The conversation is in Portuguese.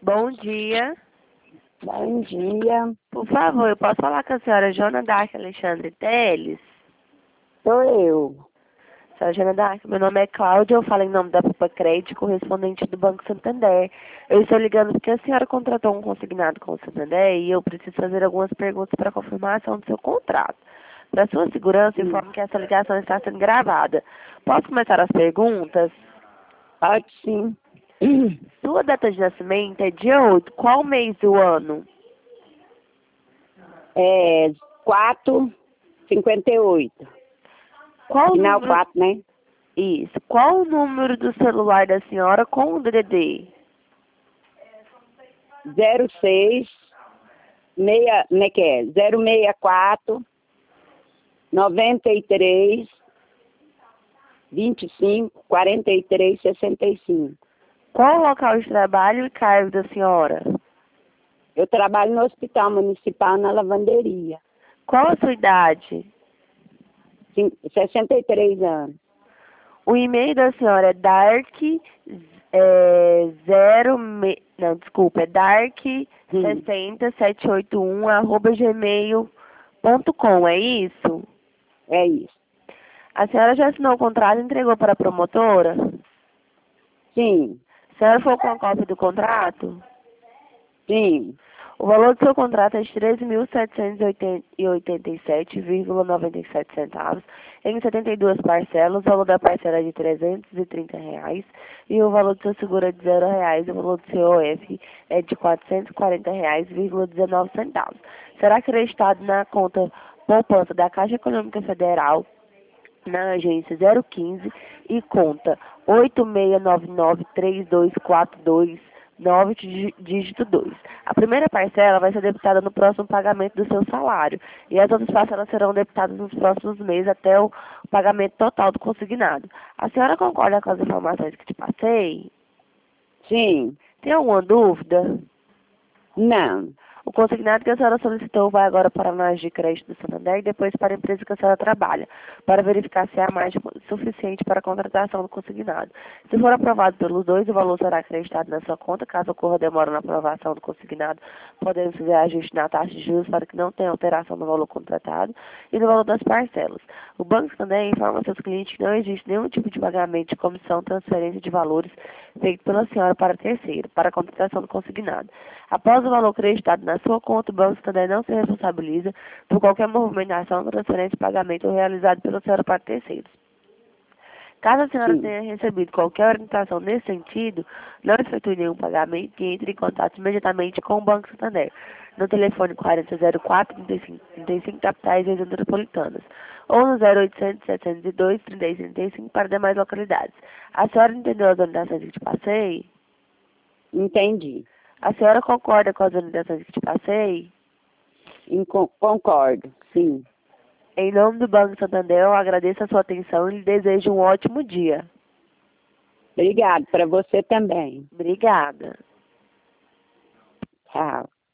Bom dia. Bom dia, Por favor, eu posso falar com a senhora Joana Dark Alexandre Teles? sou eu. Senhora Joana Dark, meu nome é Cláudia, eu falo em nome da Pupa Crédito, correspondente do Banco Santander. Eu estou ligando porque a senhora contratou um consignado com o Santander e eu preciso fazer algumas perguntas para confirmação do seu contrato. Para sua segurança, informo que essa ligação está sendo gravada. Posso começar as perguntas? Pode sim. Sua data de nascimento é dia 8. Qual mês do ano? É 4,58. Qual o Final número... 4, né? Isso. Qual o número do celular da senhora com o DDD? 06, como é que é? 064, 93, 25, 43, 65. Qual o local de trabalho e cargo da senhora? Eu trabalho no Hospital Municipal na lavanderia. Qual a sua idade? 63 anos. O e-mail da senhora é dark60781@gmail.com, é isso? É isso. A senhora já assinou o contrato e entregou para a promotora? Sim, A senhora foi com a cópia do contrato? sim. O valor do seu contrato é de 13.787,97 centavos em 72 parcelas. O valor da parcela é de R$ 330 e o valor do seu seguro é de R$ 0 e o valor do seu OF é de R$ 440,19 centavos. Será acreditado na conta poupança da Caixa Econômica Federal na agência 015 e conta 86993242 dígito 2. A primeira parcela vai ser debitada no próximo pagamento do seu salário e as outras parcelas serão debitadas nos próximos meses até o pagamento total do consignado. A senhora concorda com as informações que te passei? Sim. Tem alguma dúvida? Não. O consignado que a senhora solicitou vai agora para a margem de crédito do Santander e depois para a empresa que a senhora trabalha, para verificar se há margem suficiente para a contratação do consignado. Se for aprovado pelos dois, o valor será acreditado na sua conta. Caso ocorra demora na aprovação do consignado, podemos fazer ajuste na taxa de juros para que não tenha alteração no valor contratado e no valor das parcelas. O Banco Santander informa aos seus clientes que não existe nenhum tipo de pagamento de comissão, transferência de valores feito pela senhora para terceiro, para a contratação do consignado. Após o valor acreditado na sua conta, o Banco Santander não se responsabiliza por qualquer movimentação, transferência, pagamento realizado pela senhora para terceiros. Caso a senhora tenha recebido qualquer orientação nesse sentido, não efetue nenhum pagamento e entre em contato imediatamente com o Banco Santander, no telefone 4004-3535, capitais e regiões metropolitanas, ou no 0800-702-3635 para demais localidades. A senhora entendeu as orientações que te passei? Entendi. A senhora concorda com as orientações que te passei? Concordo, sim. Em nome do Banco Santander, eu agradeço a sua atenção e lhe desejo um ótimo dia. Obrigado, para você também. Obrigada. Tchau.